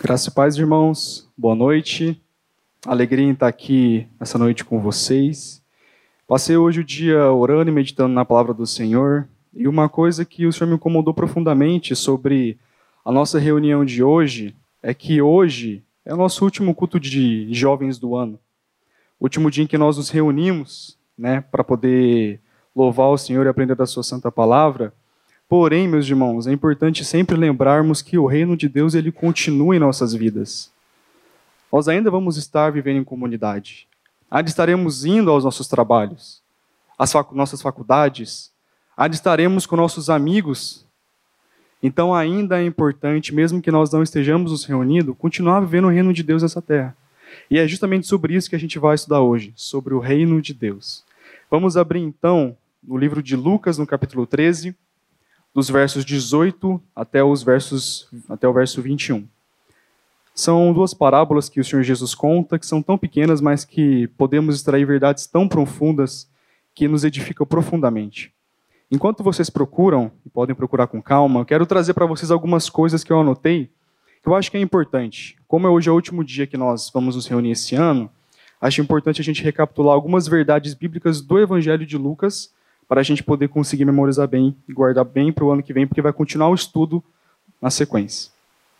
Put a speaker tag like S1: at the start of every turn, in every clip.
S1: Graça e paz, irmãos. Boa noite. Alegria em estar aqui essa noite com vocês. Passei hoje o dia orando e meditando na palavra do Senhor. E uma coisa que o Senhor me incomodou profundamente sobre a nossa reunião de hoje é que hoje é o nosso último culto de jovens do ano. O último dia em que nós nos reunimos, para poder louvar o Senhor e aprender da sua santa palavra. Porém, meus irmãos, é importante sempre lembrarmos que o reino de Deus ele continua em nossas vidas. Nós ainda vamos estar vivendo em comunidade. Ainda estaremos indo aos nossos trabalhos, às nossas faculdades. Ainda estaremos com nossos amigos. Então ainda é importante, mesmo que nós não estejamos nos reunindo, continuar vivendo o reino de Deus nessa terra. E é justamente sobre isso que a gente vai estudar hoje, sobre o reino de Deus. Vamos abrir então no livro de Lucas, no capítulo 13, dos versos 18 até o verso 21. São duas parábolas que o Senhor Jesus conta, que são tão pequenas, mas que podemos extrair verdades tão profundas que nos edificam profundamente. Enquanto vocês procuram, e podem procurar com calma, eu quero trazer para vocês algumas coisas que eu anotei, que eu acho que é importante. Como hoje é o último dia que nós vamos nos reunir esse ano, acho importante a gente recapitular algumas verdades bíblicas do Evangelho de Lucas, para a gente poder conseguir memorizar bem e guardar bem para o ano que vem, porque vai continuar o estudo na sequência.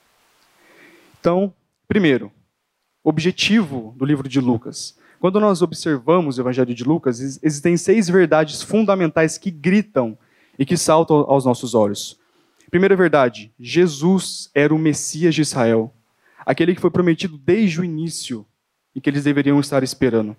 S1: Então, primeiro, objetivo do livro de Lucas. Quando nós observamos o Evangelho de Lucas, existem 6 verdades fundamentais que gritam e que saltam aos nossos olhos. Primeira verdade, Jesus era o Messias de Israel, aquele que foi prometido desde o início e que eles deveriam estar esperando.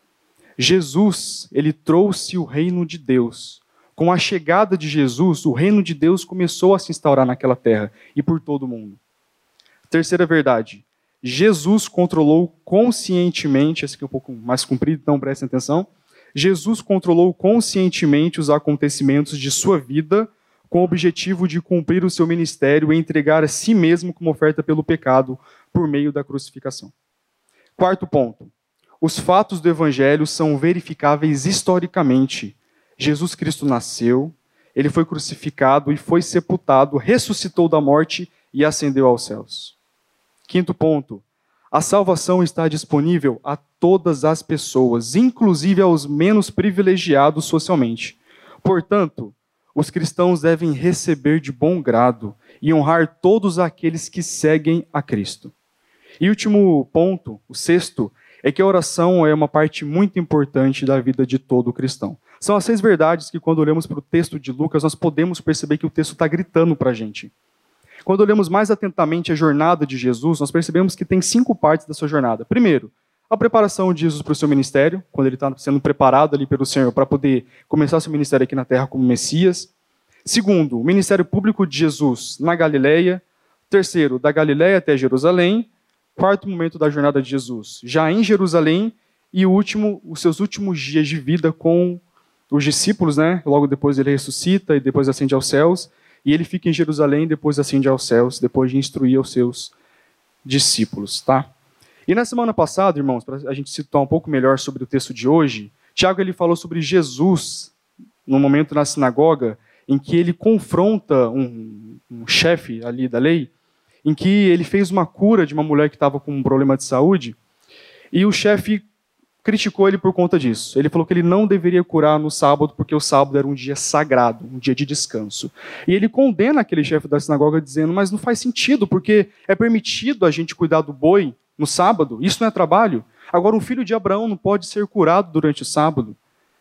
S1: Jesus, ele trouxe o reino de Deus. Com a chegada de Jesus, o reino de Deus começou a se instaurar naquela terra e por todo o mundo. Terceira verdade, Jesus controlou conscientemente, esse aqui é um pouco mais comprido, então prestem atenção. Jesus controlou conscientemente os acontecimentos de sua vida com o objetivo de cumprir o seu ministério e entregar a si mesmo como oferta pelo pecado por meio da crucificação. Quarto ponto. Os fatos do Evangelho são verificáveis historicamente. Jesus Cristo nasceu, ele foi crucificado e foi sepultado, ressuscitou da morte e ascendeu aos céus. Quinto ponto. A salvação está disponível a todas as pessoas, inclusive aos menos privilegiados socialmente. Portanto, os cristãos devem receber de bom grado e honrar todos aqueles que seguem a Cristo. E último ponto, o sexto, é que a oração é uma parte muito importante da vida de todo cristão. São as 6 verdades que, quando olhamos para o texto de Lucas, nós podemos perceber que o texto está gritando para a gente. Quando olhamos mais atentamente a jornada de Jesus, nós percebemos que tem 5 partes da sua jornada. Primeiro, a preparação de Jesus para o seu ministério, quando ele está sendo preparado ali pelo Senhor para poder começar seu ministério aqui na terra como Messias. Segundo, o ministério público de Jesus na Galileia. Terceiro, da Galileia até Jerusalém. Quarto momento da jornada de Jesus, já em Jerusalém, e último, os seus últimos dias de vida com os discípulos, Logo depois ele ressuscita e depois ascende aos céus, e ele fica em Jerusalém e depois ascende aos céus, depois de instruir os seus discípulos, tá? E na semana passada, irmãos, para a gente situar um pouco melhor sobre o texto de hoje, Tiago ele falou sobre Jesus, no momento na sinagoga, em que ele confronta um chefe ali da lei, em que ele fez uma cura de uma mulher que estava com um problema de saúde, e o chefe criticou ele por conta disso. Ele falou que ele não deveria curar no sábado, porque o sábado era um dia sagrado, um dia de descanso. E ele condena aquele chefe da sinagoga dizendo, mas não faz sentido, porque é permitido a gente cuidar do boi no sábado, isso não é trabalho. Agora, um filho de Abraão não pode ser curado durante o sábado.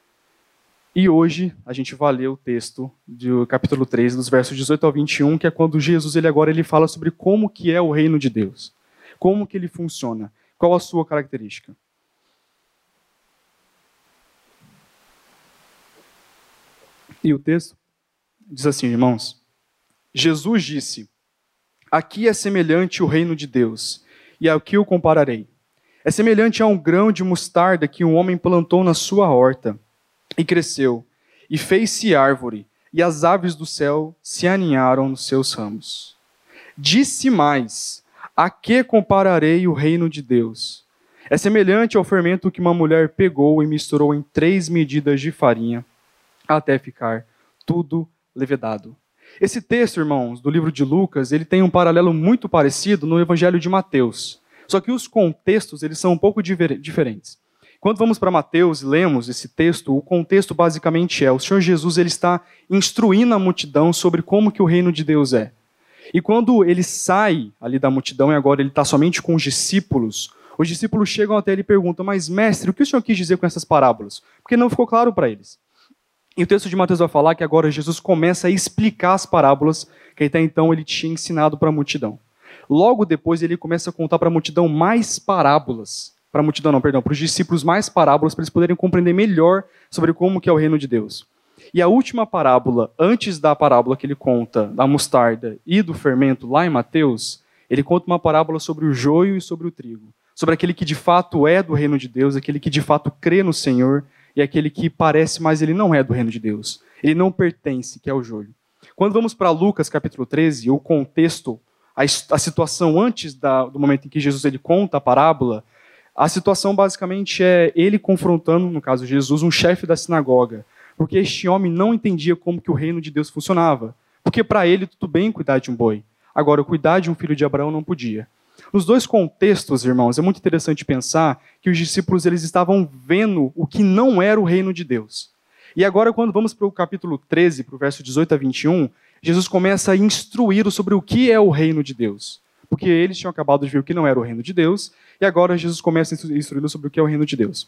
S1: E hoje a gente vai ler o texto do capítulo 13, dos versos 18 ao 21, que é quando Jesus ele fala sobre como que é o reino de Deus. Como que ele funciona. Qual a sua característica. E o texto diz assim, irmãos. Jesus disse, aqui é semelhante o reino de Deus, e ao que o compararei. É semelhante a um grão de mostarda que um homem plantou na sua horta, e cresceu, e fez-se árvore, e as aves do céu se aninharam nos seus ramos. Disse mais, a que compararei o reino de Deus? É semelhante ao fermento que uma mulher pegou e misturou em 3 medidas de farinha, até ficar tudo levedado. Esse texto, irmãos, do livro de Lucas, ele tem um paralelo muito parecido no Evangelho de Mateus. Só que os contextos, eles são um pouco diferentes. Quando vamos para Mateus e lemos esse texto, o contexto basicamente é: o Senhor Jesus ele está instruindo a multidão sobre como que o reino de Deus é. E quando ele sai ali da multidão e agora ele está somente com os discípulos chegam até ele e perguntam: mas mestre, o que o Senhor quis dizer com essas parábolas? Porque não ficou claro para eles. E o texto de Mateus vai falar que agora Jesus começa a explicar as parábolas que até então ele tinha ensinado para a multidão. Logo depois ele começa a contar para a multidão mais parábolas. Para os discípulos mais parábolas, para eles poderem compreender melhor sobre como que é o reino de Deus. E a última parábola, antes da parábola que ele conta da mostarda e do fermento lá em Mateus, ele conta uma parábola sobre o joio e sobre o trigo. Sobre aquele que de fato é do reino de Deus, aquele que de fato crê no Senhor, e aquele que parece, mas ele não é do reino de Deus. Ele não pertence, que é o joio. Quando vamos para Lucas capítulo 13, o contexto, a situação antes do momento em que Jesus ele conta a parábola, a situação basicamente é ele confrontando, no caso Jesus, um chefe da sinagoga, porque este homem não entendia como que o reino de Deus funcionava. Porque para ele tudo bem cuidar de um boi. Agora, cuidar de um filho de Abraão não podia. Nos dois contextos, irmãos, é muito interessante pensar que os discípulos eles estavam vendo o que não era o reino de Deus. E agora, quando vamos para o capítulo 13, para o verso 18 a 21, Jesus começa a instruí-los sobre o que é o reino de Deus. Porque eles tinham acabado de ver o que não era o reino de Deus, e agora Jesus começa a instruí-los sobre o que é o reino de Deus.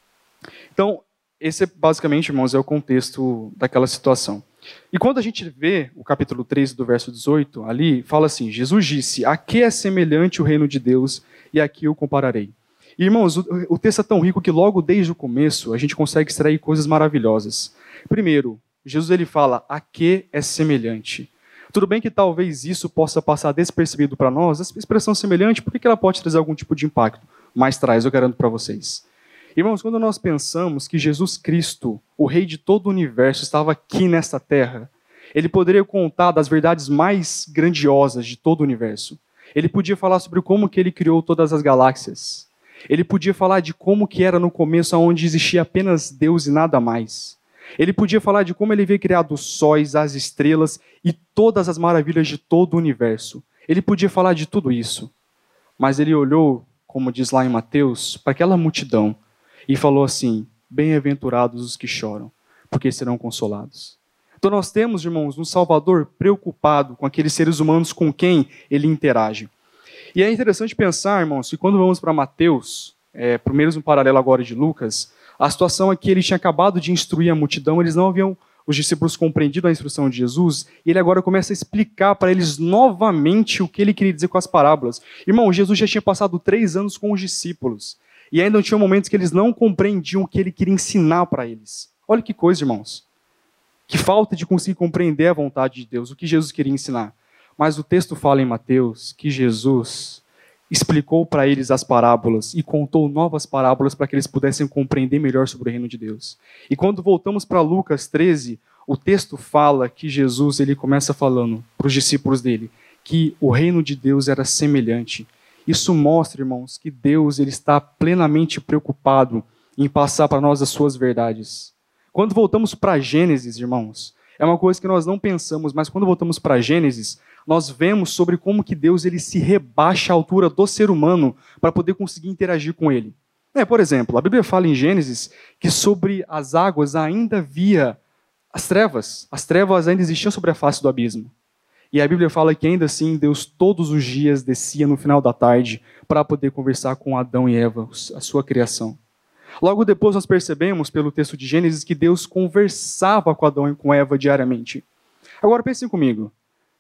S1: Então, esse basicamente, irmãos, é o contexto daquela situação. E quando a gente vê o capítulo 13 do verso 18, ali fala assim: Jesus disse: a que é semelhante o reino de Deus, e a que eu compararei? E, irmãos, o texto é tão rico que logo desde o começo a gente consegue extrair coisas maravilhosas. Primeiro, Jesus ele fala: a que é semelhante? Tudo bem que talvez isso possa passar despercebido para nós, essa expressão semelhante, por que ela pode trazer algum tipo de impacto? Mas traz, eu garanto para vocês. Irmãos, quando nós pensamos que Jesus Cristo, o Rei de todo o universo, estava aqui nesta terra, ele poderia contar das verdades mais grandiosas de todo o universo. Ele podia falar sobre como que ele criou todas as galáxias. Ele podia falar de como que era no começo, onde existia apenas Deus e nada mais. Ele podia falar de como ele havia criado os sóis, as estrelas e todas as maravilhas de todo o universo. Ele podia falar de tudo isso. Mas ele olhou, como diz lá em Mateus, para aquela multidão e falou assim: bem-aventurados os que choram, porque serão consolados. Então nós temos, irmãos, um Salvador preocupado com aqueles seres humanos com quem ele interage. E é interessante pensar, irmãos, que quando vamos para Mateus, por menos um paralelo agora de Lucas, a situação é que ele tinha acabado de instruir a multidão, eles não haviam, os discípulos, compreendido a instrução de Jesus, e ele agora começa a explicar para eles novamente o que ele queria dizer com as parábolas. Irmão, Jesus já tinha passado 3 anos com os discípulos, e ainda tinha momentos que eles não compreendiam o que ele queria ensinar para eles. Olha que coisa, irmãos. Que falta de conseguir compreender a vontade de Deus, o que Jesus queria ensinar. Mas o texto fala em Mateus que Jesus explicou para eles as parábolas e contou novas parábolas para que eles pudessem compreender melhor sobre o reino de Deus. E quando voltamos para Lucas 13, o texto fala que Jesus ele começa falando para os discípulos dele que o reino de Deus era semelhante. Isso mostra, irmãos, que Deus ele está plenamente preocupado em passar para nós as suas verdades. Quando voltamos para Gênesis, irmãos, é uma coisa que nós não pensamos, mas quando voltamos para Gênesis, nós vemos sobre como que Deus ele se rebaixa à altura do ser humano para poder conseguir interagir com ele. Por exemplo, a Bíblia fala em Gênesis que sobre as águas ainda havia as trevas ainda existiam sobre a face do abismo. E a Bíblia fala que ainda assim Deus todos os dias descia no final da tarde para poder conversar com Adão e Eva, a sua criação. Logo depois nós percebemos pelo texto de Gênesis que Deus conversava com Adão e com Eva diariamente. Agora pensem comigo.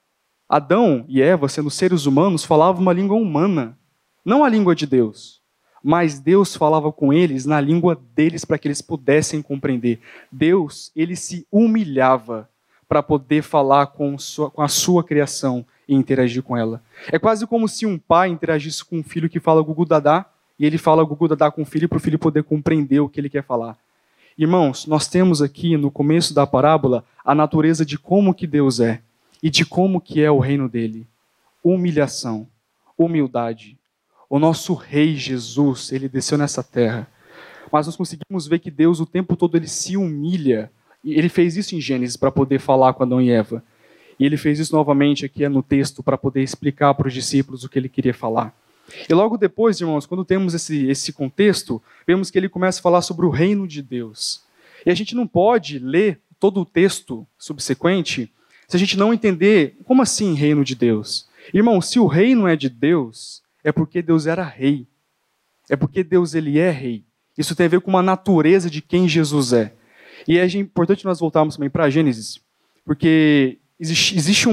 S1: Adão e Eva, sendo seres humanos, falavam uma língua humana, não a língua de Deus. Mas Deus falava com eles na língua deles para que eles pudessem compreender. Deus, ele se humilhava para poder falar com a sua criação e interagir com ela. É quase como se um pai interagisse com um filho que fala gugu dadá, e ele fala gugu dadá com o filho para o filho poder compreender o que ele quer falar. Irmãos, nós temos aqui no começo da parábola a natureza de como que Deus é e de como que é o reino dele. Humilhação, humildade. O nosso rei Jesus, ele desceu nessa terra. Mas nós conseguimos ver que Deus o tempo todo ele se humilha. Ele fez isso em Gênesis para poder falar com Adão e Eva. E ele fez isso novamente aqui no texto para poder explicar para os discípulos o que ele queria falar. E logo depois, irmãos, quando temos esse contexto, vemos que ele começa a falar sobre o reino de Deus. E a gente não pode ler todo o texto subsequente se a gente não entender como assim reino de Deus. Irmão, se o reino é de Deus, é porque Deus era rei. É porque Deus ele é rei. Isso tem a ver com uma natureza de quem Jesus é. E é importante nós voltarmos também para Gênesis, porque existe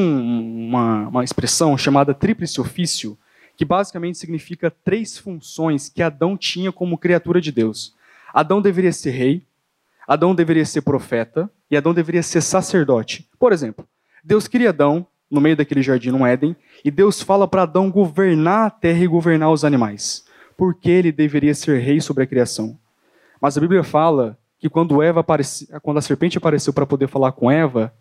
S1: uma expressão chamada tríplice ofício, que basicamente significa 3 funções que Adão tinha como criatura de Deus. Adão deveria ser rei, Adão deveria ser profeta e Adão deveria ser sacerdote. Por exemplo, Deus cria Adão no meio daquele jardim no Éden e Deus fala para Adão governar a terra e governar os animais, porque ele deveria ser rei sobre a criação. Mas a Bíblia fala que quando a serpente apareceu para poder falar com Eva,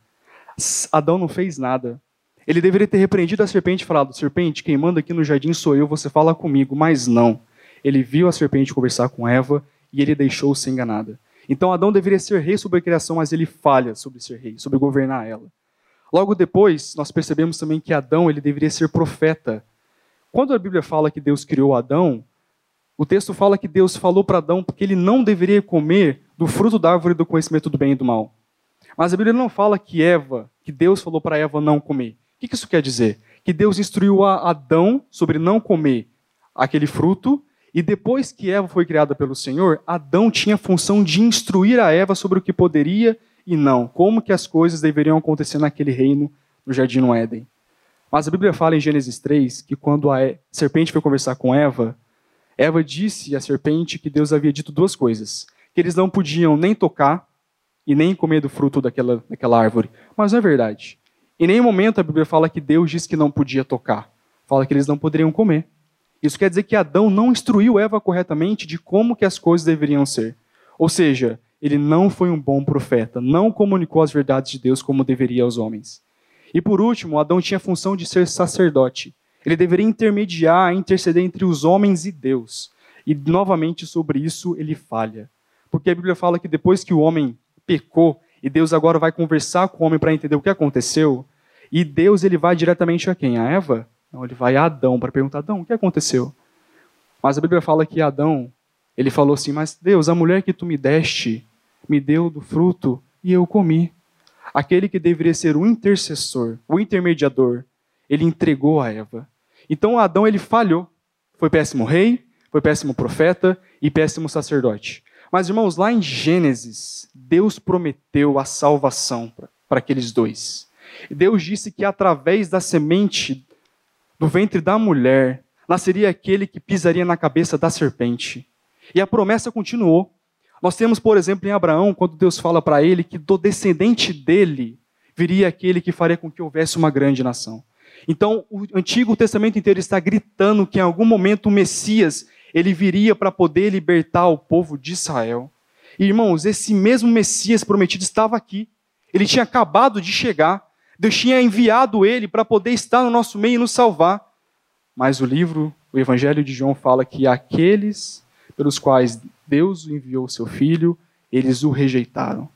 S1: Adão não fez nada. Ele deveria ter repreendido a serpente e falado: serpente, quem manda aqui no jardim sou eu, você fala comigo. Mas não. Ele viu a serpente conversar com Eva e ele deixou-se enganada. Então Adão deveria ser rei sobre a criação, mas ele falha sobre ser rei, sobre governar ela. Logo depois, nós percebemos também que Adão ele deveria ser profeta. Quando a Bíblia fala que Deus criou Adão, o texto fala que Deus falou para Adão porque ele não deveria comer do fruto da árvore do conhecimento do bem e do mal. Mas a Bíblia não fala que Deus falou para Eva não comer. O que isso quer dizer? Que Deus instruiu a Adão sobre não comer aquele fruto, e depois que Eva foi criada pelo Senhor, Adão tinha a função de instruir a Eva sobre o que poderia e não, como que as coisas deveriam acontecer naquele reino, no jardim no Éden. Mas a Bíblia fala em Gênesis 3 que quando a serpente foi conversar com Eva, Eva disse à serpente que Deus havia dito 2 coisas, que eles não podiam nem tocar e nem comer do fruto daquela árvore. Mas não é verdade. Em nenhum momento a Bíblia fala que Deus disse que não podia tocar. Fala que eles não poderiam comer. Isso quer dizer que Adão não instruiu Eva corretamente de como que as coisas deveriam ser. Ou seja, ele não foi um bom profeta, não comunicou as verdades de Deus como deveria aos homens. E por último, Adão tinha a função de ser sacerdote. Ele deveria intermediar, interceder entre os homens e Deus. E novamente sobre isso ele falha. Porque a Bíblia fala que depois que o homem pecou, e Deus agora vai conversar com o homem para entender o que aconteceu, e Deus ele vai diretamente a quem? A Eva? Não, ele vai a Adão para perguntar: Adão, o que aconteceu? Mas a Bíblia fala que Adão, ele falou assim: mas Deus, a mulher que tu me deste, me deu do fruto e eu comi. Aquele que deveria ser o intercessor, o intermediador, ele entregou a Eva. Então Adão ele falhou. Foi péssimo rei, foi péssimo profeta e péssimo sacerdote. Mas irmãos, lá em Gênesis, Deus prometeu a salvação para aqueles 2. Deus disse que através da semente do ventre da mulher, nasceria aquele que pisaria na cabeça da serpente. E a promessa continuou. Nós temos, por exemplo, em Abraão, quando Deus fala para ele que do descendente dele viria aquele que faria com que houvesse uma grande nação. Então, o Antigo Testamento inteiro está gritando que em algum momento o Messias, ele viria para poder libertar o povo de Israel. E, irmãos, esse mesmo Messias prometido estava aqui. Ele tinha acabado de chegar. Deus tinha enviado ele para poder estar no nosso meio e nos salvar. Mas o Evangelho de João fala que aqueles pelos quais Deus enviou o seu Filho, eles o rejeitaram.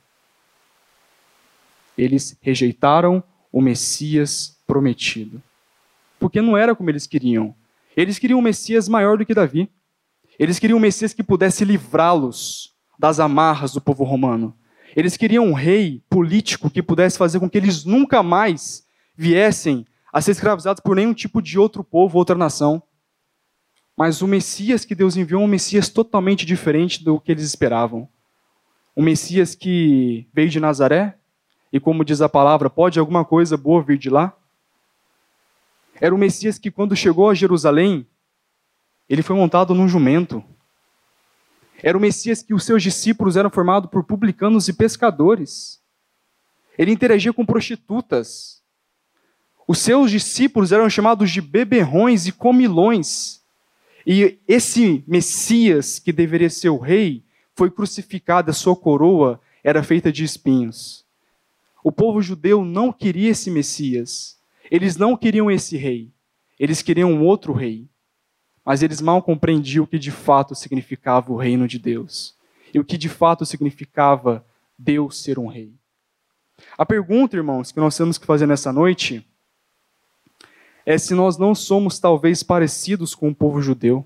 S1: Eles rejeitaram o Messias prometido. Porque não era como eles queriam. Eles queriam um Messias maior do que Davi. Eles queriam um Messias que pudesse livrá-los das amarras do povo romano. Eles queriam um rei político que pudesse fazer com que eles nunca mais viessem a ser escravizados por nenhum tipo de outro povo, outra nação. Mas o Messias que Deus enviou é um Messias totalmente diferente do que eles esperavam. Um Messias que veio de Nazaré, e como diz a palavra, pode alguma coisa boa vir de lá? Era um Messias que quando chegou a Jerusalém, ele foi montado num jumento. Era o Messias que os seus discípulos eram formados por publicanos e pescadores. Ele interagia com prostitutas. Os seus discípulos eram chamados de beberrões e comilões. E esse Messias, que deveria ser o rei, foi crucificado, a sua coroa era feita de espinhos. O povo judeu não queria esse Messias. Eles não queriam esse rei. Eles queriam um outro rei. Mas eles mal compreendiam o que de fato significava o reino de Deus. E o que de fato significava Deus ser um rei. A pergunta, irmãos, que nós temos que fazer nessa noite é se nós não somos talvez parecidos com o povo judeu.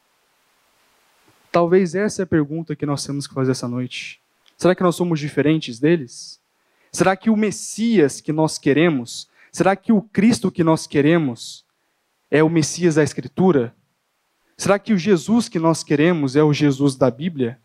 S1: Talvez essa é a pergunta que nós temos que fazer essa noite. Será que nós somos diferentes deles? Será que o Messias que nós queremos, será que o Cristo que nós queremos é o Messias da Escritura? Será que o Jesus que nós queremos é o Jesus da Bíblia?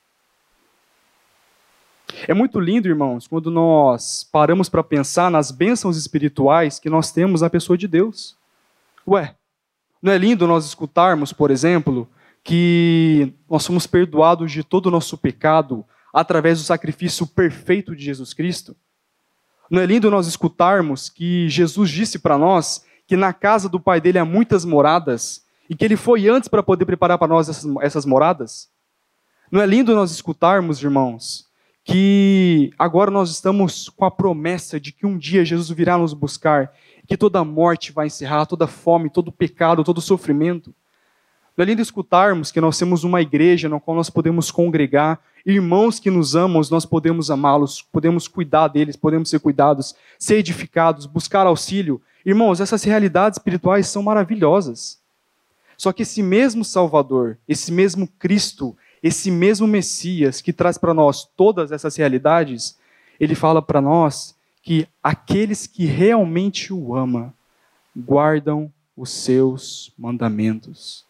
S1: É muito lindo, irmãos, quando nós paramos para pensar nas bênçãos espirituais que nós temos na pessoa de Deus. Ué, não é lindo nós escutarmos, por exemplo, que nós somos perdoados de todo o nosso pecado através do sacrifício perfeito de Jesus Cristo? Não é lindo nós escutarmos que Jesus disse para nós que na casa do Pai dele há muitas moradas e que ele foi antes para poder preparar para nós essas moradas? Não é lindo nós escutarmos, irmãos, que agora nós estamos com a promessa de que um dia Jesus virá nos buscar, que toda morte vai encerrar, toda fome, todo pecado, todo sofrimento? Não é lindo escutarmos que nós temos uma igreja na qual nós podemos congregar, irmãos que nos amam, nós podemos amá-los, podemos cuidar deles, podemos ser cuidados, ser edificados, buscar auxílio. Irmãos, essas realidades espirituais são maravilhosas. Só que esse mesmo Salvador, esse mesmo Cristo, esse mesmo Messias que traz para nós todas essas realidades, ele fala para nós que aqueles que realmente o amam guardam os seus mandamentos.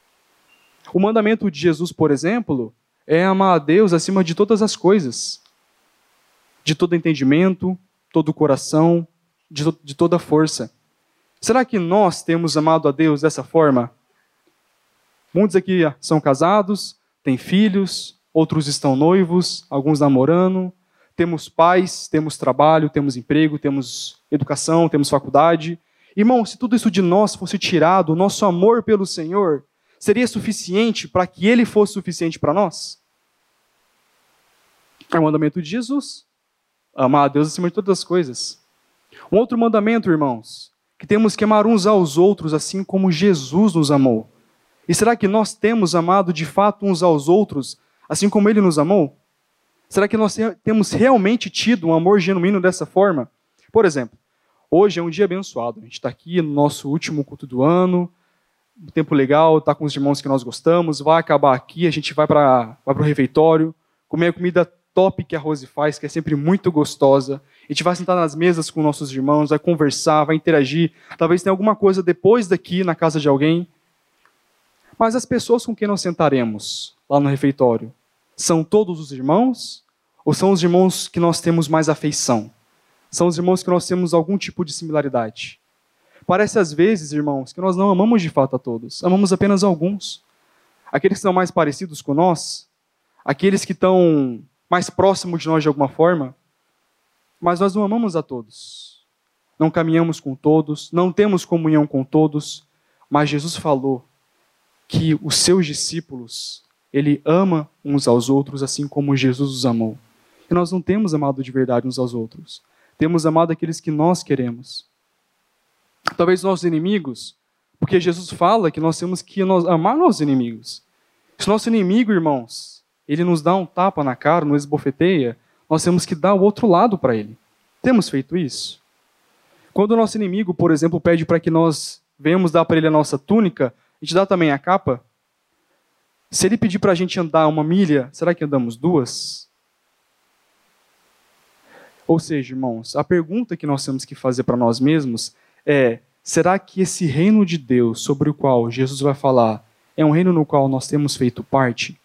S1: O mandamento de Jesus, por exemplo, é amar a Deus acima de todas as coisas, de todo entendimento, todo coração, de toda força. Será que nós temos amado a Deus dessa forma? Muitos aqui são casados, têm filhos, outros estão noivos, alguns namorando, temos pais, temos trabalho, temos emprego, temos educação, temos faculdade. Irmão, se tudo isso de nós fosse tirado, o nosso amor pelo Senhor seria suficiente para que Ele fosse suficiente para nós? É o mandamento de Jesus. Amar a Deus acima de todas as coisas. Um outro mandamento, irmãos, que temos que amar uns aos outros assim como Jesus nos amou. E será que nós temos amado de fato uns aos outros, assim como Ele nos amou? Será que nós temos realmente tido um amor genuíno dessa forma? Por exemplo, hoje é um dia abençoado. A gente está aqui no nosso último culto do ano, um tempo legal, está com os irmãos que nós gostamos, vai acabar aqui, a gente vai para o refeitório, comer a comida top que a Rose faz, que é sempre muito gostosa. A gente vai sentar nas mesas com nossos irmãos, vai conversar, vai interagir. Talvez tenha alguma coisa depois daqui na casa de alguém. Mas as pessoas com quem nós sentaremos lá no refeitório, são todos os irmãos? Ou são os irmãos que nós temos mais afeição? São os irmãos que nós temos algum tipo de similaridade? Parece às vezes, irmãos, que nós não amamos de fato a todos. Amamos apenas alguns. Aqueles que são mais parecidos com nós, aqueles que estão mais próximos de nós de alguma forma, mas nós não amamos a todos. Não caminhamos com todos, não temos comunhão com todos, mas Jesus falou que os seus discípulos, ele ama uns aos outros assim como Jesus os amou. E nós não temos amado de verdade uns aos outros. Temos amado aqueles que nós queremos. Talvez nossos inimigos, porque Jesus fala que nós temos que amar nossos inimigos. Se nosso inimigo, irmãos, ele nos dá um tapa na cara, nos esbofeteia, nós temos que dar o outro lado para ele. Temos feito isso? Quando o nosso inimigo, por exemplo, pede para que nós venhamos dar para ele a nossa túnica, a gente dá também a capa? Se ele pedir para a gente andar 1 milha, será que andamos 2? Ou seja, irmãos, a pergunta que nós temos que fazer para nós mesmos é: será que esse reino de Deus sobre o qual Jesus vai falar é um reino no qual nós temos feito parte?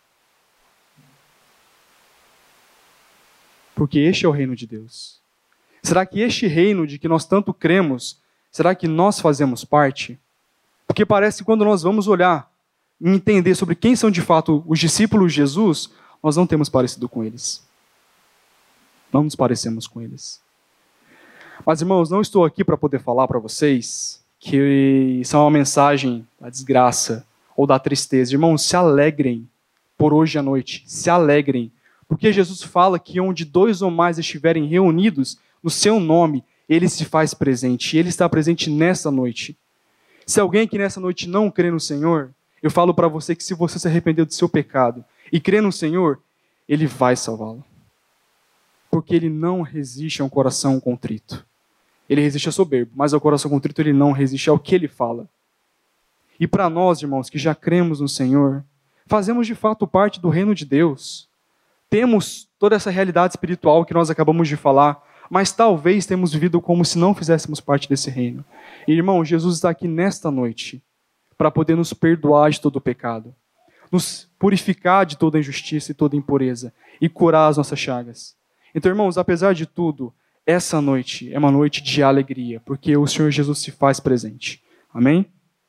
S1: Porque este é o reino de Deus. Será que este reino de que nós tanto cremos, será que nós fazemos parte? Porque parece que quando nós vamos olhar e entender sobre quem são de fato os discípulos de Jesus, nós não temos parecido com eles. Não nos parecemos com eles. Mas, irmãos, não estou aqui para poder falar para vocês que isso é uma mensagem da desgraça ou da tristeza. Irmãos, se alegrem por hoje à noite. Se alegrem. Porque Jesus fala que onde 2 ou mais estiverem reunidos no seu nome, Ele se faz presente. E Ele está presente nessa noite. Se alguém que nessa noite não crê no Senhor, eu falo para você que se você se arrependeu do seu pecado e crê no Senhor, Ele vai salvá-lo. Porque ele não resiste a um coração contrito. Ele resiste a soberbo, mas ao coração contrito ele não resiste ao que ele fala. E para nós, irmãos, que já cremos no Senhor, fazemos de fato parte do reino de Deus. Temos toda essa realidade espiritual que nós acabamos de falar, mas talvez temos vivido como se não fizéssemos parte desse reino. E, irmão, Jesus está aqui nesta noite para poder nos perdoar de todo o pecado, nos purificar de toda injustiça e toda impureza e curar as nossas chagas. Então, irmãos, apesar de tudo, essa noite é uma noite de alegria, porque o Senhor Jesus se faz presente. Amém?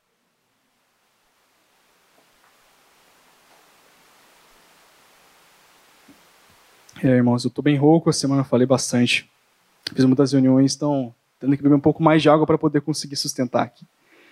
S1: Irmãos, eu estou bem rouco, essa semana eu falei bastante. Fiz muitas reuniões, então tendo que beber um pouco mais de água para poder conseguir sustentar aqui.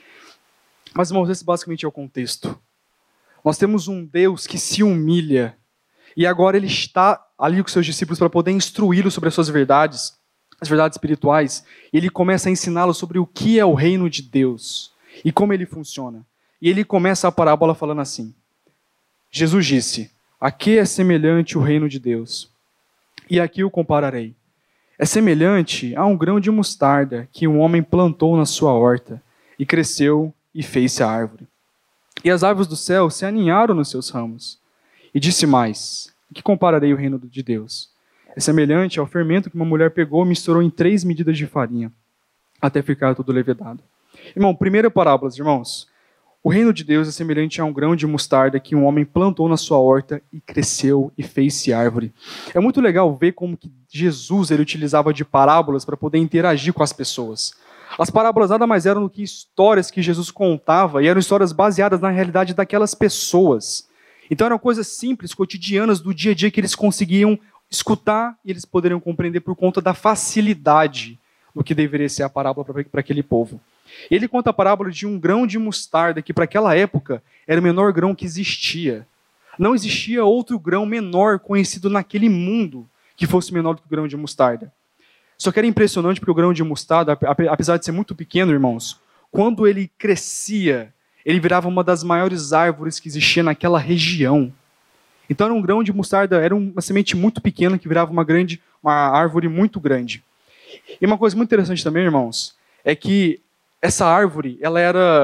S1: Mas, irmãos, esse basicamente é o contexto. Nós temos um Deus que se humilha e agora ele está ali com seus discípulos para poder instruí-los sobre as suas verdades, as verdades espirituais, e ele começa a ensiná-los sobre o que é o reino de Deus e como ele funciona. E ele começa a parábola falando assim: Jesus disse, a que é semelhante o reino de Deus? E aqui o compararei. É semelhante a um grão de mostarda que um homem plantou na sua horta, e cresceu e fez-se a árvore. E as árvores do céu se aninharam nos seus ramos. E disse mais, que compararei o reino de Deus? É semelhante ao fermento que uma mulher pegou e misturou em 3 medidas de farinha, até ficar tudo levedado. Irmão, primeira parábola, irmãos. O reino de Deus é semelhante a um grão de mostarda que um homem plantou na sua horta e cresceu e fez-se árvore. É muito legal ver como que Jesus ele utilizava de parábolas para poder interagir com as pessoas. As parábolas nada mais eram do que histórias que Jesus contava, e eram histórias baseadas na realidade daquelas pessoas. Então eram coisas simples, cotidianas, do dia a dia que eles conseguiam escutar e eles poderiam compreender por conta da facilidade do que deveria ser a parábola para aquele povo. Ele conta a parábola de um grão de mostarda, que para aquela época era o menor grão que existia. Não existia outro grão menor conhecido naquele mundo que fosse menor do que o grão de mostarda. Só que era impressionante porque o grão de mostarda, apesar de ser muito pequeno, irmãos, quando ele crescia, ele virava uma das maiores árvores que existia naquela região. Então era um grão de mostarda, era uma semente muito pequena que virava uma árvore muito grande. E uma coisa muito interessante também, irmãos, é que essa árvore, ela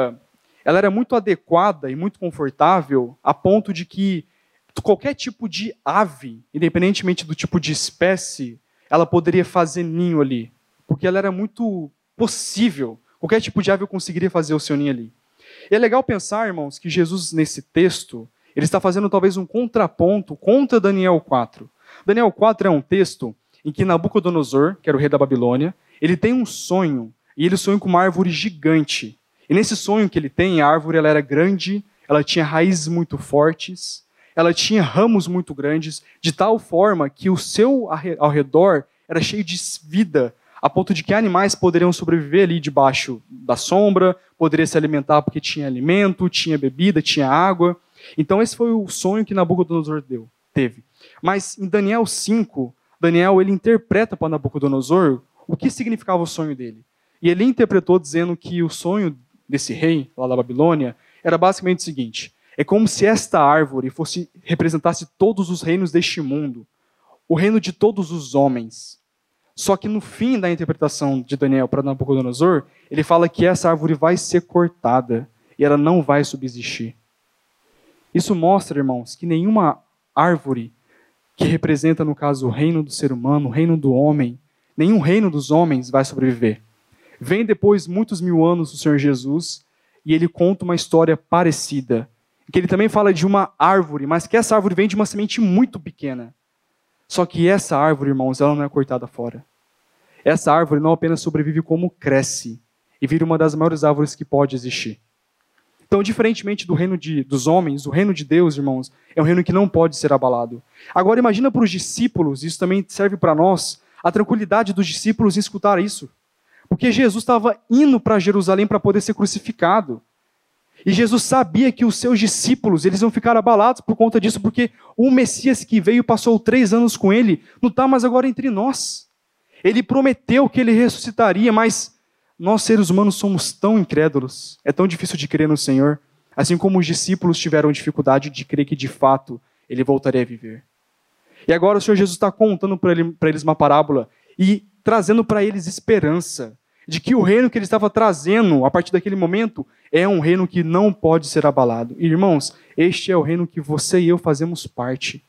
S1: era muito adequada e muito confortável a ponto de que qualquer tipo de ave, independentemente do tipo de espécie, ela poderia fazer ninho ali, porque ela era muito possível. Qualquer tipo de ave conseguiria fazer o seu ninho ali. E é legal pensar, irmãos, que Jesus, nesse texto, ele está fazendo talvez um contraponto contra Daniel 4. Daniel 4 é um texto em que Nabucodonosor, que era o rei da Babilônia, ele tem um sonho, e ele sonha com uma árvore gigante. E nesse sonho que ele tem, a árvore ela era grande, ela tinha raízes muito fortes, ela tinha ramos muito grandes, de tal forma que o seu ao redor era cheio de vida, a ponto de que animais poderiam sobreviver ali debaixo da sombra, poderia se alimentar porque tinha alimento, tinha bebida, tinha água. Então esse foi o sonho que Nabucodonosor teve. Mas em Daniel 5, Daniel ele interpreta para Nabucodonosor o que significava o sonho dele. E ele interpretou dizendo que o sonho desse rei, lá da Babilônia, era basicamente o seguinte: é como se esta árvore representasse todos os reinos deste mundo, o reino de todos os homens. Só que no fim da interpretação de Daniel para Nabucodonosor, ele fala que essa árvore vai ser cortada e ela não vai subsistir. Isso mostra, irmãos, que nenhuma árvore que representa, no caso, o reino do ser humano, o reino do homem, nenhum reino dos homens vai sobreviver. Vem depois muitos 1000 anos o Senhor Jesus e ele conta uma história parecida, que ele também fala de uma árvore, mas que essa árvore vem de uma semente muito pequena. Só que essa árvore, irmãos, ela não é cortada fora. Essa árvore não apenas sobrevive como cresce e vira uma das maiores árvores que pode existir. Então, diferentemente do reino dos homens, o reino de Deus, irmãos, é um reino que não pode ser abalado. Agora, imagina para os discípulos, isso também serve para nós, a tranquilidade dos discípulos em escutar isso. Porque Jesus estava indo para Jerusalém para poder ser crucificado. E Jesus sabia que os seus discípulos eles iam ficar abalados por conta disso, porque o Messias que veio passou 3 anos com ele, não está mais agora entre nós. Ele prometeu que ele ressuscitaria, mas nós seres humanos somos tão incrédulos, é tão difícil de crer no Senhor, assim como os discípulos tiveram dificuldade de crer que de fato ele voltaria a viver. E agora o Senhor Jesus está contando para eles uma parábola e trazendo para eles esperança de que o reino que ele estava trazendo a partir daquele momento é um reino que não pode ser abalado. E, irmãos, este é o reino que você e eu fazemos parte.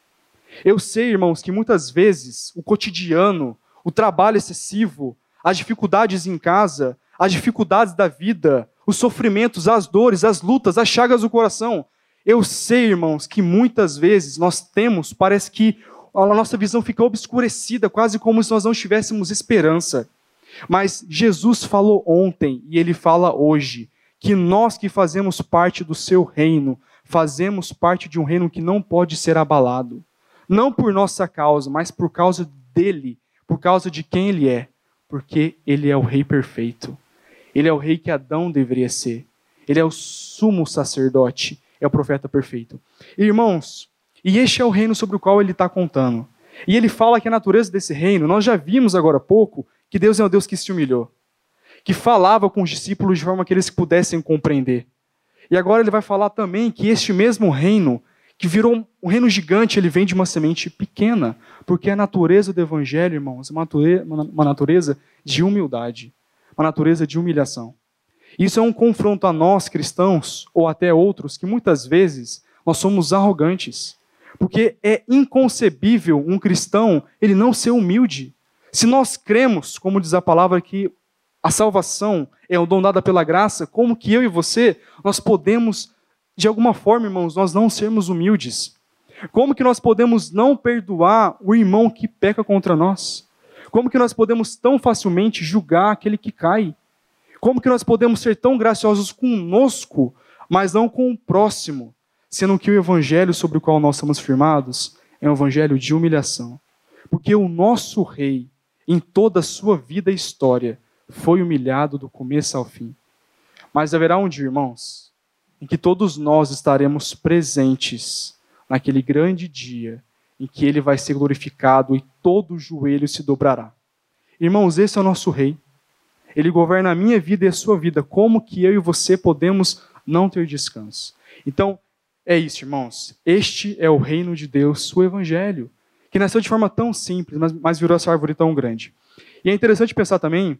S1: Eu sei, irmãos, que muitas vezes o cotidiano, o trabalho excessivo, as dificuldades em casa, as dificuldades da vida, os sofrimentos, as dores, as lutas, as chagas do coração. Eu sei, irmãos, que muitas vezes parece que a nossa visão fica obscurecida, quase como se nós não tivéssemos esperança. Mas Jesus falou ontem, e Ele fala hoje, que nós que fazemos parte do seu reino, fazemos parte de um reino que não pode ser abalado. Não por nossa causa, mas por causa dele, por causa de quem ele é. Porque ele é o rei perfeito. Ele é o rei que Adão deveria ser. Ele é o sumo sacerdote, é o profeta perfeito. Irmãos, e este é o reino sobre o qual ele está contando. E ele fala que a natureza desse reino, nós já vimos agora há pouco, que Deus é um Deus que se humilhou. Que falava com os discípulos de forma que eles pudessem compreender. E agora ele vai falar também que este mesmo reino, que virou um reino gigante, ele vem de uma semente pequena, porque a natureza do evangelho, irmãos, é uma natureza de humildade, uma natureza de humilhação. Isso é um confronto a nós, cristãos, ou até outros, que muitas vezes nós somos arrogantes, porque é inconcebível um cristão ele não ser humilde. Se nós cremos, como diz a palavra, que a salvação é um dom dado pela graça, como que eu e você, nós podemos, de alguma forma, irmãos, nós não sermos humildes? Como que nós podemos não perdoar o irmão que peca contra nós? Como que nós podemos tão facilmente julgar aquele que cai? Como que nós podemos ser tão graciosos conosco, mas não com o próximo? Sendo que o evangelho sobre o qual nós somos firmados é um evangelho de humilhação. Porque o nosso rei, em toda a sua vida e história, foi humilhado do começo ao fim. Mas haverá um dia, irmãos, em que todos nós estaremos presentes naquele grande dia em que ele vai ser glorificado e todo joelho se dobrará. Irmãos, esse é o nosso rei. Ele governa a minha vida e a sua vida. Como que eu e você podemos não ter descanso? Então, é isso, irmãos. Este é o reino de Deus, o evangelho, que nasceu de forma tão simples, mas virou essa árvore tão grande. E é interessante pensar também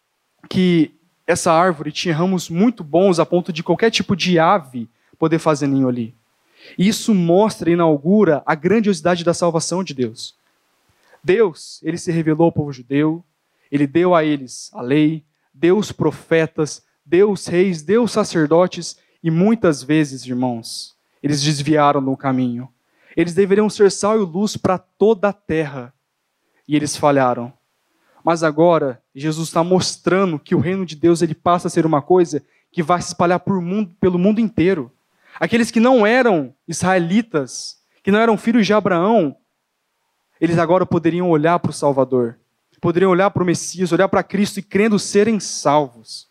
S1: que essa árvore tinha ramos muito bons a ponto de qualquer tipo de ave poder fazer ninho ali. E isso mostra e inaugura a grandiosidade da salvação de Deus. Deus, ele se revelou ao povo judeu, ele deu a eles a lei, deu os profetas, deu os reis, deu os sacerdotes, e muitas vezes, irmãos, eles desviaram do caminho. Eles deveriam ser sal e luz para toda a terra, e eles falharam. Mas agora, Jesus está mostrando que o reino de Deus ele passa a ser uma coisa que vai se espalhar pelo mundo inteiro. Aqueles que não eram israelitas, que não eram filhos de Abraão, eles agora poderiam olhar para o Salvador, poderiam olhar para o Messias, olhar para Cristo e crendo serem salvos.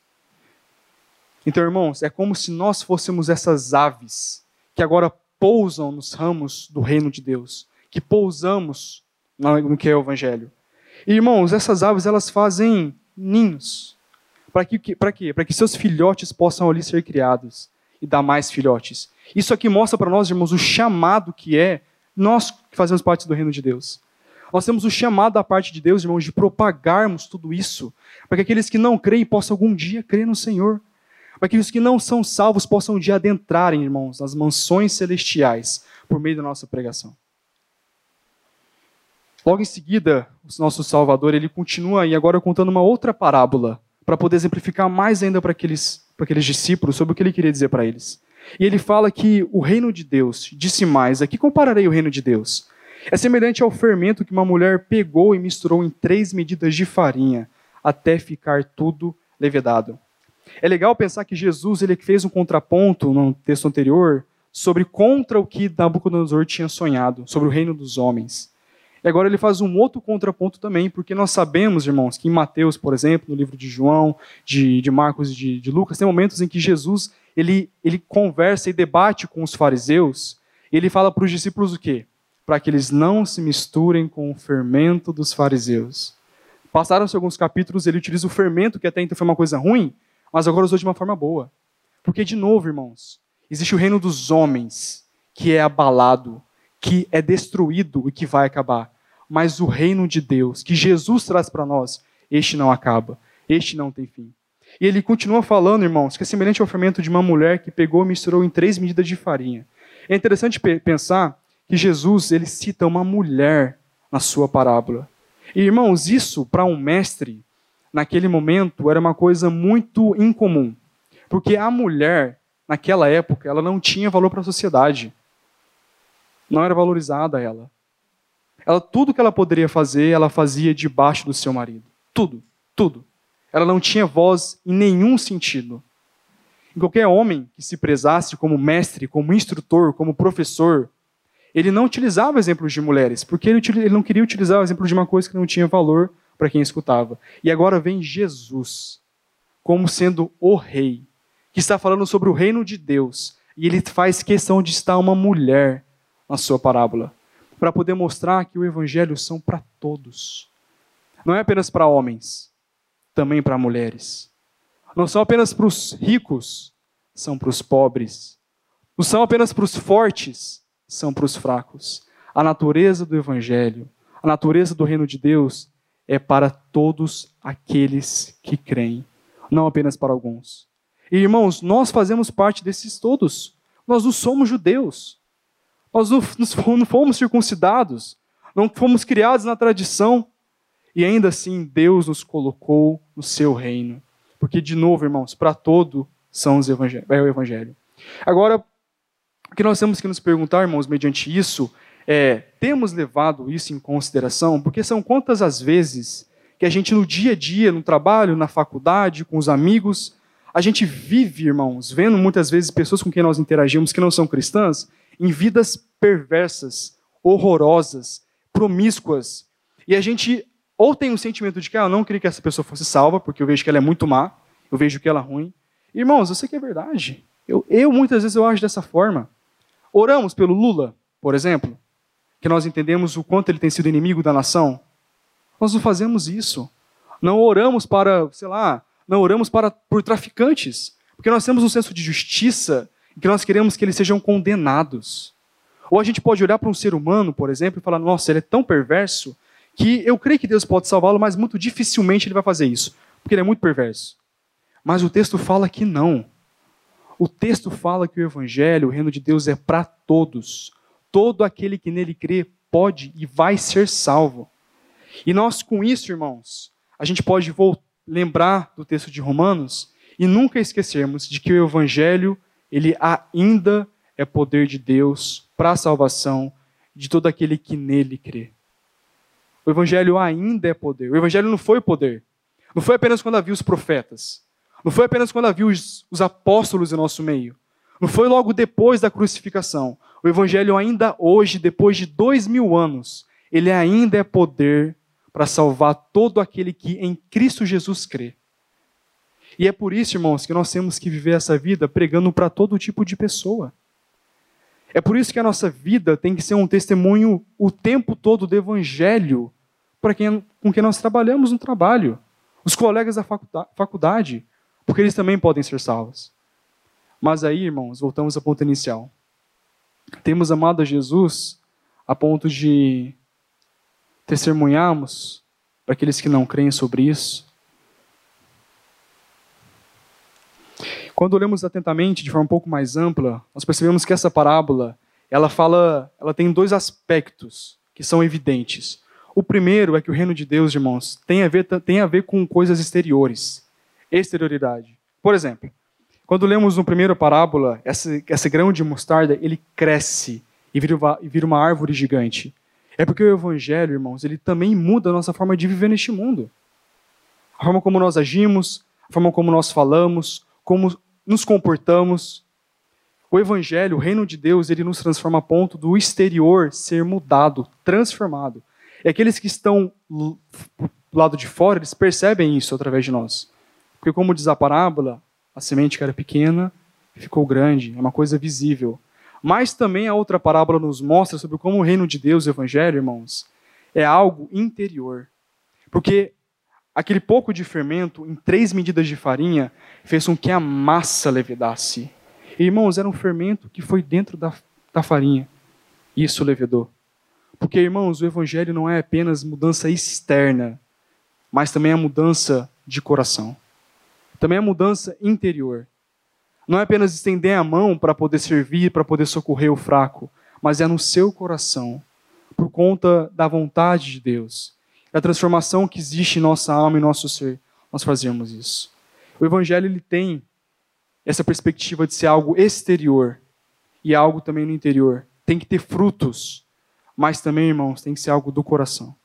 S1: Então, irmãos, é como se nós fôssemos essas aves que agora pousam nos ramos do reino de Deus, que pousamos no que é o Evangelho. E, irmãos, essas aves, elas fazem ninhos. Para quê? Para que seus filhotes possam ali ser criados e dar mais filhotes. Isso aqui mostra para nós, irmãos, o chamado que é nós que fazemos parte do reino de Deus. Nós temos o chamado da parte de Deus, irmãos, de propagarmos tudo isso, para que aqueles que não creem possam algum dia crer no Senhor. Para que aqueles que não são salvos possam um dia adentrarem, irmãos, nas mansões celestiais, por meio da nossa pregação. Logo em seguida, o nosso Salvador, ele continua aí agora contando uma outra parábola, para poder exemplificar mais ainda para aqueles discípulos sobre o que ele queria dizer para eles. E ele fala que o reino de Deus, disse mais, aqui compararei o reino de Deus, é semelhante ao fermento que uma mulher pegou e misturou em 3 medidas de farinha, até ficar tudo levedado. É legal pensar que Jesus ele fez um contraponto no texto anterior sobre contra o que Nabucodonosor tinha sonhado, sobre o reino dos homens. E agora ele faz um outro contraponto também, porque nós sabemos, irmãos, que em Mateus, por exemplo, no livro de João, de Marcos e de Lucas, tem momentos em que Jesus ele conversa e debate com os fariseus, e ele fala para os discípulos o quê? Para que eles não se misturem com o fermento dos fariseus. Passaram-se alguns capítulos, ele utiliza o fermento, que até então foi uma coisa ruim, mas agora usou de uma forma boa. Porque, de novo, irmãos, existe o reino dos homens, que é abalado, que é destruído e que vai acabar. Mas o reino de Deus, que Jesus traz para nós, este não acaba, este não tem fim. E ele continua falando, irmãos, que é semelhante ao fermento de uma mulher que pegou e misturou em 3 medidas de farinha. É interessante pensar que Jesus, ele cita uma mulher na sua parábola. E, irmãos, isso para um mestre, naquele momento, era uma coisa muito incomum. Porque a mulher, naquela época, ela não tinha valor para a sociedade. Não era valorizada ela. Tudo que ela poderia fazer, ela fazia debaixo do seu marido. Tudo, tudo. Ela não tinha voz em nenhum sentido. E qualquer homem que se prezasse como mestre, como instrutor, como professor, ele não utilizava exemplos de mulheres, porque ele não queria utilizar o exemplo de uma coisa que não tinha valor para quem escutava. E agora vem Jesus, como sendo o rei, que está falando sobre o reino de Deus, e ele faz questão de estar uma mulher na sua parábola, para poder mostrar que o evangelho são para todos. Não é apenas para homens, também para mulheres. Não são apenas para os ricos, são para os pobres. Não são apenas para os fortes, são para os fracos. A natureza do evangelho, a natureza do reino de Deus é para todos aqueles que creem, não apenas para alguns. E, irmãos, nós fazemos parte desses todos. Nós não somos judeus. Nós não fomos circuncidados, não fomos criados na tradição. E ainda assim, Deus nos colocou no seu reino. Porque, de novo, irmãos, para todo é o evangelho. Agora, o que nós temos que nos perguntar, irmãos, mediante isso, temos levado isso em consideração? Porque são quantas as vezes que a gente no dia a dia, no trabalho, na faculdade, com os amigos, a gente vive, irmãos, vendo muitas vezes pessoas com quem nós interagimos que não são cristãs, em vidas perversas, horrorosas, promíscuas. E a gente ou tem um sentimento de que eu não queria que essa pessoa fosse salva, porque eu vejo que ela é muito má, eu vejo que ela é ruim. Irmãos, eu sei que é verdade. Eu muitas vezes eu acho dessa forma. Oramos pelo Lula, por exemplo, que nós entendemos o quanto ele tem sido inimigo da nação. Nós não fazemos isso. Não oramos por traficantes, porque nós temos um senso de justiça em que nós queremos que eles sejam condenados. Ou a gente pode olhar para um ser humano, por exemplo, e falar, nossa, ele é tão perverso que eu creio que Deus pode salvá-lo, mas muito dificilmente ele vai fazer isso, porque ele é muito perverso. Mas o texto fala que não. O texto fala que o evangelho, o reino de Deus é para todos. Todo aquele que nele crê pode e vai ser salvo. E nós com isso, irmãos, a gente pode lembrar do texto de Romanos e nunca esquecermos de que o evangelho, ele ainda é poder de Deus para a salvação de todo aquele que nele crê. O evangelho ainda é poder. O evangelho não foi poder. Não foi apenas quando havia os profetas. Não foi apenas quando havia os apóstolos em nosso meio. Não foi logo depois da crucificação. O evangelho ainda hoje, depois de 2000 anos, ele ainda é poder para salvar todo aquele que em Cristo Jesus crê. E é por isso, irmãos, que nós temos que viver essa vida pregando para todo tipo de pessoa. É por isso que a nossa vida tem que ser um testemunho o tempo todo do evangelho com quem nós trabalhamos no trabalho. Os colegas da faculdade, porque eles também podem ser salvos. Mas aí, irmãos, voltamos à ponta inicial. Temos amado a Jesus a ponto de testemunharmos para aqueles que não creem sobre isso. Quando olhamos atentamente, de forma um pouco mais ampla, nós percebemos que essa parábola, ela tem 2 aspectos que são evidentes. O primeiro é que o reino de Deus, irmãos, tem a ver com coisas exteriores, exterioridade. Por exemplo, quando lemos no primeiro parábola, esse grão de mostarda, ele cresce e vira uma árvore gigante. É porque o evangelho, irmãos, ele também muda a nossa forma de viver neste mundo. A forma como nós agimos, a forma como nós falamos, como nos comportamos. O evangelho, o reino de Deus, ele nos transforma a ponto do exterior ser mudado, transformado. E aqueles que estão do lado de fora, eles percebem isso através de nós. Porque como diz a parábola, a semente que era pequena ficou grande, é uma coisa visível. Mas também a outra parábola nos mostra sobre como o reino de Deus, o evangelho, irmãos, é algo interior. Porque aquele pouco de fermento, em 3 medidas de farinha, fez com que a massa levedasse. E, irmãos, era um fermento que foi dentro da farinha. Isso levedou. Porque, irmãos, o evangelho não é apenas mudança externa, mas também é mudança de coração. Também é mudança interior. Não é apenas estender a mão para poder servir, para poder socorrer o fraco, mas é no seu coração, por conta da vontade de Deus, da transformação que existe em nossa alma e nosso ser, nós fazemos isso. O evangelho ele tem essa perspectiva de ser algo exterior e algo também no interior. Tem que ter frutos, mas também, irmãos, tem que ser algo do coração.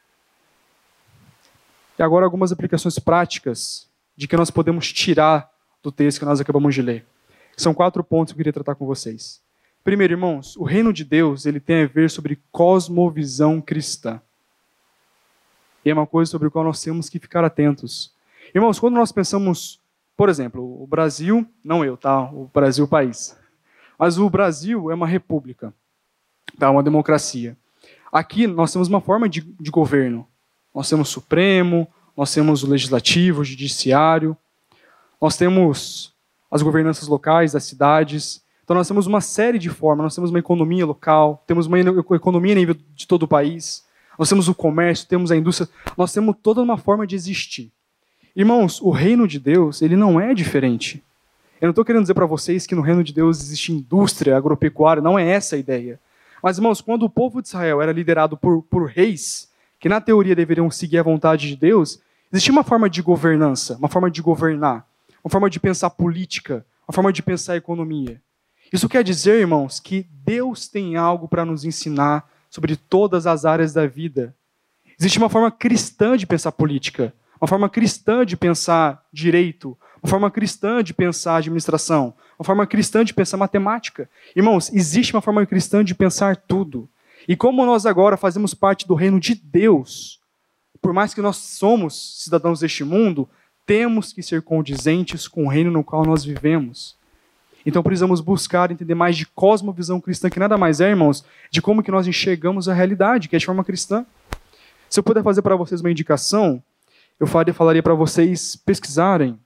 S1: E agora algumas aplicações práticas de que nós podemos tirar do texto que nós acabamos de ler. São 4 pontos que eu queria tratar com vocês. Primeiro, irmãos, o reino de Deus ele tem a ver sobre cosmovisão cristã. E é uma coisa sobre a qual nós temos que ficar atentos. Irmãos, quando nós pensamos, por exemplo, o Brasil, não eu, tá? O Brasil, o país. Mas o Brasil é uma república, tá? Uma democracia. Aqui nós temos uma forma de governo. Nós temos o Supremo, nós temos o Legislativo, o Judiciário, nós temos as governanças locais das cidades. Então nós temos uma série de formas, nós temos uma economia local, temos uma economia a nível de todo o país, nós temos o comércio, temos a indústria, nós temos toda uma forma de existir. Irmãos, o reino de Deus, ele não é diferente. Eu não estou querendo dizer para vocês que no reino de Deus existe indústria agropecuária, não é essa a ideia. Mas, irmãos, quando o povo de Israel era liderado por reis, que na teoria deveriam seguir a vontade de Deus, existia uma forma de governança, uma forma de governar, uma forma de pensar política, uma forma de pensar economia. Isso quer dizer, irmãos, que Deus tem algo para nos ensinar sobre todas as áreas da vida. Existe uma forma cristã de pensar política, uma forma cristã de pensar direito, uma forma cristã de pensar administração, uma forma cristã de pensar matemática. Irmãos, existe uma forma cristã de pensar tudo. E como nós agora fazemos parte do reino de Deus, por mais que nós somos cidadãos deste mundo, temos que ser condizentes com o reino no qual nós vivemos. Então precisamos buscar entender mais de cosmovisão cristã, que nada mais é, irmãos, de como que nós enxergamos a realidade, que é de forma cristã. Se eu puder fazer para vocês uma indicação, eu falaria para vocês pesquisarem.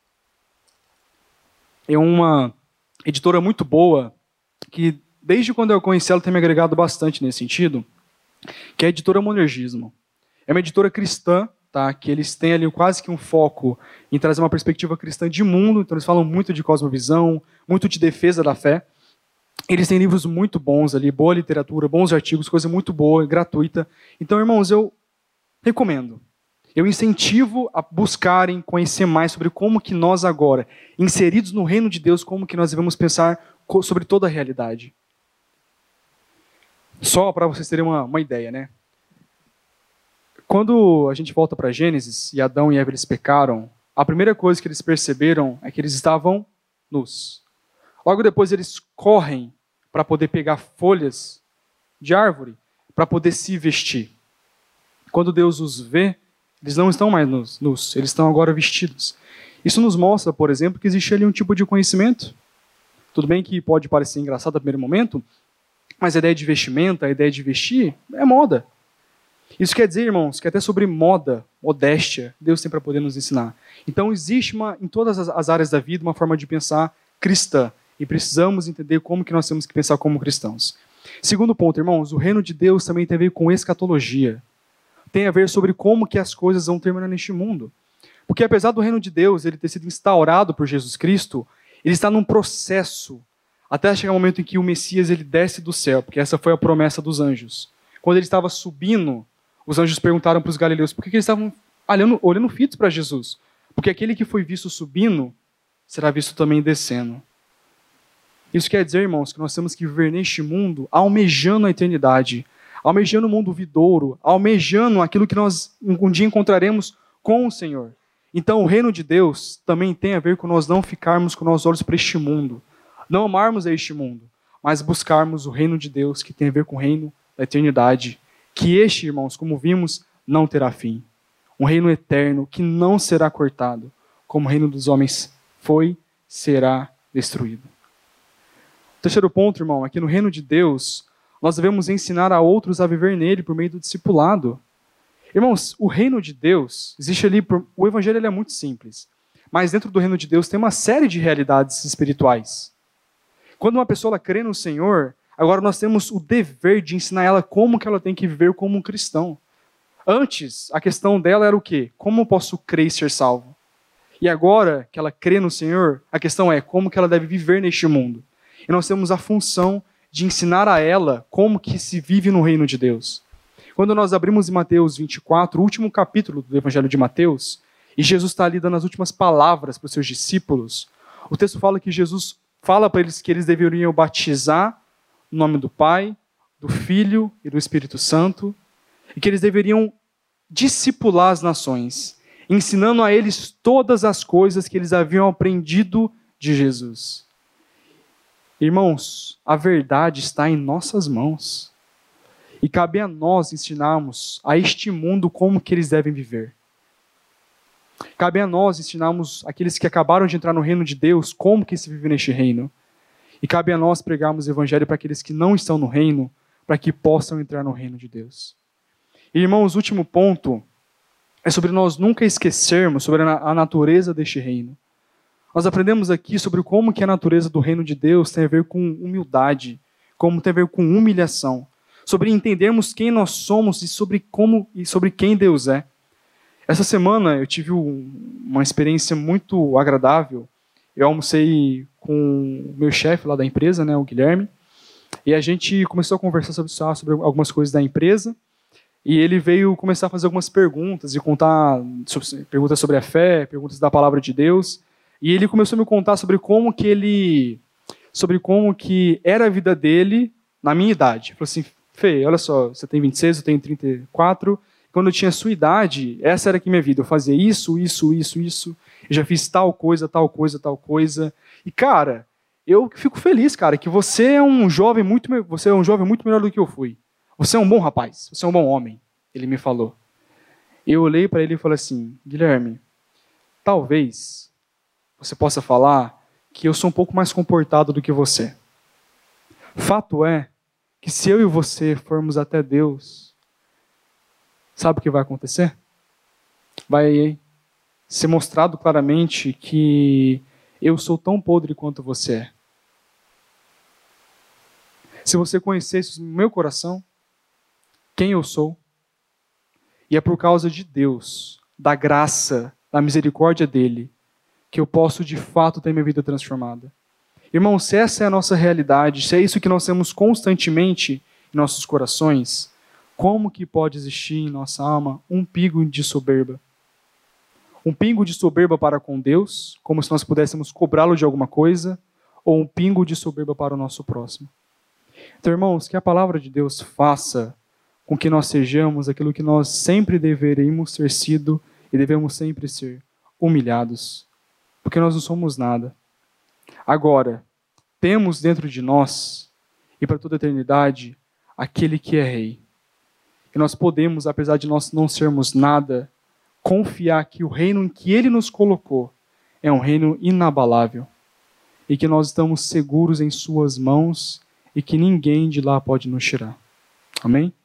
S1: É uma editora muito boa, que desde quando eu conheci ela tem me agregado bastante nesse sentido, que é a editora Monergismo. É uma editora cristã, tá? Que eles têm ali quase que um foco em trazer uma perspectiva cristã de mundo, então eles falam muito de cosmovisão, muito de defesa da fé. Eles têm livros muito bons ali, boa literatura, bons artigos, coisa muito boa, gratuita. Então, irmãos, eu recomendo. Eu incentivo a buscarem conhecer mais sobre como que nós agora, inseridos no reino de Deus, como que nós devemos pensar sobre toda a realidade. Só para vocês terem uma ideia, né? Quando a gente volta para Gênesis e Adão e Eva eles pecaram, a primeira coisa que eles perceberam é que eles estavam nus. Logo depois eles correm para poder pegar folhas de árvore para poder se vestir. Quando Deus os vê, eles não estão mais nus, eles estão agora vestidos. Isso nos mostra, por exemplo, que existe ali um tipo de conhecimento. Tudo bem que pode parecer engraçado no primeiro momento, mas a ideia de vestimenta, a ideia de vestir, é moda. Isso quer dizer, irmãos, que até sobre moda, modéstia, Deus tem para poder nos ensinar. Então existe em todas as áreas da vida uma forma de pensar cristã. E precisamos entender como que nós temos que pensar como cristãos. Segundo ponto, irmãos, o reino de Deus também tem a ver com escatologia. Tem a ver sobre como que as coisas vão terminar neste mundo. Porque apesar do reino de Deus ele ter sido instaurado por Jesus Cristo, ele está num processo até chegar o momento em que o Messias ele desce do céu, porque essa foi a promessa dos anjos. Quando ele estava subindo, os anjos perguntaram para os galileus por que eles estavam olhando fitos para Jesus. Porque aquele que foi visto subindo, será visto também descendo. Isso quer dizer, irmãos, que nós temos que viver neste mundo almejando a eternidade, almejando o mundo vidouro, almejando aquilo que nós um dia encontraremos com o Senhor. Então o reino de Deus também tem a ver com nós não ficarmos com nossos olhos para este mundo, não amarmos a este mundo, mas buscarmos o reino de Deus que tem a ver com o reino da eternidade, que este, irmãos, como vimos, não terá fim. Um reino eterno que não será cortado, como o reino dos homens será destruído. Terceiro ponto, irmão, aqui no reino de Deus, nós devemos ensinar a outros a viver nele por meio do discipulado. Irmãos, o reino de Deus, existe ali, o evangelho ele é muito simples, mas dentro do reino de Deus tem uma série de realidades espirituais. Quando uma pessoa crê no Senhor, Agora nós temos o dever de ensinar ela como que ela tem que viver como um cristão. Antes, a questão dela era o quê? Como eu posso crer e ser salvo? E agora que ela crê no Senhor, a questão é como que ela deve viver neste mundo. E nós temos a função de ensinar a ela como que se vive no reino de Deus. Quando nós abrimos em Mateus 24, o último capítulo do Evangelho de Mateus, e Jesus está ali dando as últimas palavras para os seus discípulos, o texto fala que Jesus fala para eles que eles deveriam batizar no nome do Pai, do Filho e do Espírito Santo, e que eles deveriam discipular as nações, ensinando a eles todas as coisas que eles haviam aprendido de Jesus. Irmãos, a verdade está em nossas mãos. E cabe a nós ensinarmos a este mundo como que eles devem viver. Cabe a nós ensinarmos aqueles que acabaram de entrar no reino de Deus como que se vive neste reino. E cabe a nós pregarmos o evangelho para aqueles que não estão no reino, para que possam entrar no reino de Deus. E, irmãos, o último ponto é sobre nós nunca esquecermos sobre a natureza deste reino. Nós aprendemos aqui sobre como que a natureza do reino de Deus tem a ver com humildade, como tem a ver com humilhação, sobre entendermos quem nós somos e sobre quem Deus é. Essa semana eu tive uma experiência muito agradável. Eu almocei com o meu chefe lá da empresa, né, o Guilherme, e a gente começou a conversar sobre algumas coisas da empresa. E ele veio começar a fazer algumas perguntas e contar perguntas sobre a fé, perguntas da palavra de Deus. E ele começou a me contar sobre como que era a vida dele na minha idade. Ele falou assim: Fê, olha só, você tem 26, eu tenho 34. Quando eu tinha a sua idade, essa era aqui minha vida. Eu fazia isso. Eu já fiz tal coisa. E, cara, eu fico feliz, cara, que você é um jovem muito melhor do que eu fui. Você é um bom rapaz, você é um bom homem, ele me falou. Eu olhei para ele e falei assim: Guilherme, talvez você possa falar que eu sou um pouco mais comportado do que você. Fato é que se eu e você formos até Deus, sabe o que vai acontecer? Vai ser mostrado claramente que eu sou tão podre quanto você é. Se você conhecesse o meu coração, quem eu sou, e é por causa de Deus, da graça, da misericórdia dele, que eu posso de fato ter minha vida transformada. Irmão, se essa é a nossa realidade, se é isso que nós temos constantemente em nossos corações, como que pode existir em nossa alma um pingo de soberba? Um pingo de soberba para com Deus, como se nós pudéssemos cobrá-lo de alguma coisa, ou um pingo de soberba para o nosso próximo. Então, irmãos, que a palavra de Deus faça com que nós sejamos aquilo que nós sempre deveríamos ter sido e devemos sempre ser: humilhados, porque nós não somos nada. Agora, temos dentro de nós, e para toda a eternidade, aquele que é Rei. E nós podemos, apesar de nós não sermos nada, confiar que o reino em que Ele nos colocou é um reino inabalável, e que nós estamos seguros em Suas mãos, e que ninguém de lá pode nos tirar. Amém?